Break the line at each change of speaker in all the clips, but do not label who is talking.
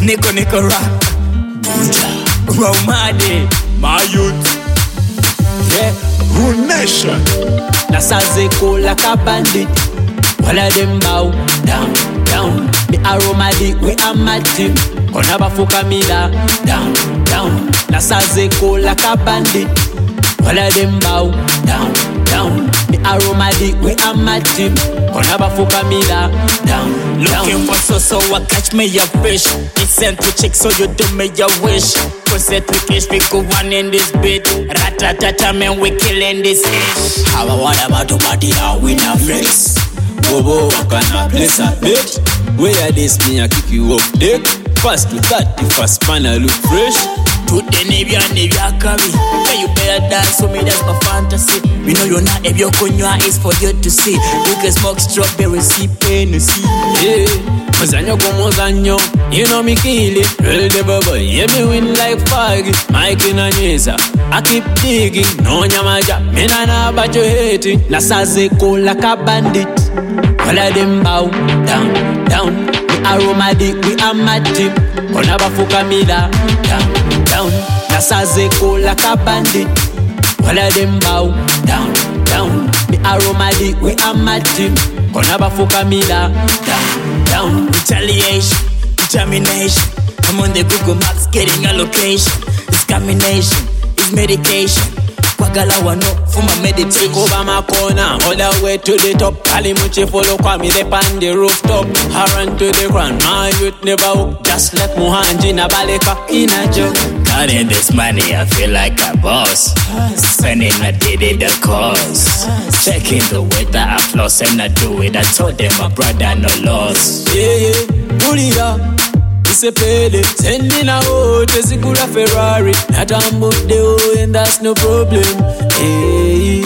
Nico rock. Buja. Romade. My youth.
Yeah. Rule Nation.
Nasaze like a bandit. All of them bow down, down. Me Aromadi, we are mad team. Konaba Fukamila, down, down. Nasaze like a bandit. All of them bow down, down. Me Aromadi, we are mad team. Konaba Fukamila, down, down.
Looking for so I catch me a fish. It's sent to check so you do me a wish. Set we cash, we go one in this bit. Ratatata, man, we killing this ish.
How about to party now with a flex? Bobo, I can't place a bit. Where this me, I kick you up dick. Fast to that, the fast man, I look fresh.
To the Navy and Navy, I carry. Can you better dance for me? That's my fantasy. We know you're not if your kunya is for you to see. You can smoke strawberry, see pain, you see.
Yeah, Mazanyo como Zanyo. You know me kill it. Real the bubble, yeah, me win like Faggy. Mike in a Nisa. I keep digging. No nyamaja. Me na but you hating. Nasaze like a bandit. All of them bow down, down. We Aromadi, we are mad team. Konaba Fukamila, down, down. Nasaze like a bandit. All of them bow down, down. We Aromadi, we are mad team. Konaba Fukamila, down, down.
Retaliation, determination. I'm on the Google Maps getting a location. It's combination, it's medication. Kwagala wano for my meditation.
Over my corner, all the way to the top. Kalimuchi follow kwami, they on the rooftop. I run to the ground, my youth never hook. Just like Muhanji na baleka in a joke.
Counting this money, I feel like a boss. Spending a day the cause. Checking the weather, I floss and I do it. I told them my brother no loss.
Yeah, pull it up. It's a payday. Sending a out, it's a good Ferrari. Not on both the O, and that's no problem. Hey,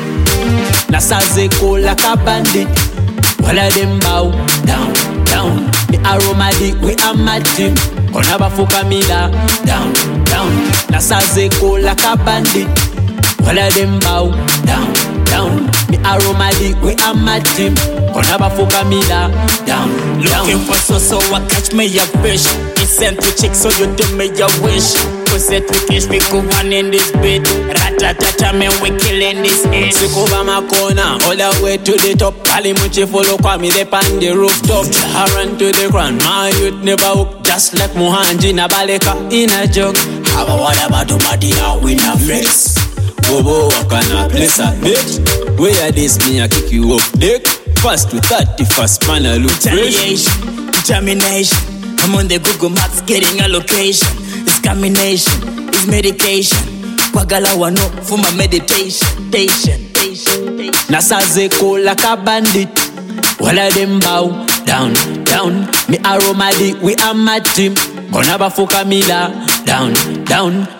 Nasaze like a bandit. All of them bow down, down. Me Aromadi, we are mad team. Konaba Fukamila, down, down. Nasaze like a bandit. All of them bow down, down. Me Aromadi, we are mad team. Konaba Fukamila, down, down.
Looking for so I catch me a fish. It's sent to check so you do me a wish. Set we cash, we go one in this bit. Ratatata, man, we killing this ish.
Sick over my corner, all the way to the top. Kalimuchi follow kwami, they on the rooftop. I run to the ground, my youth never hook. Just like Muhanji na baleka in a joke.
How about to party now with a flex? Bobo, I can't place a bit. Where this me, I kick you up dick. Fast to that, the fast man, I look fresh.
Retaliation, determination. I'm on the Google Maps getting a location. It's combination, it's medication. Kwagala wano for my meditation.
Nasaze like a bandit. All of them bow down, down. Me Aromadi, we are mad team. Konaba Fukamila, down, down.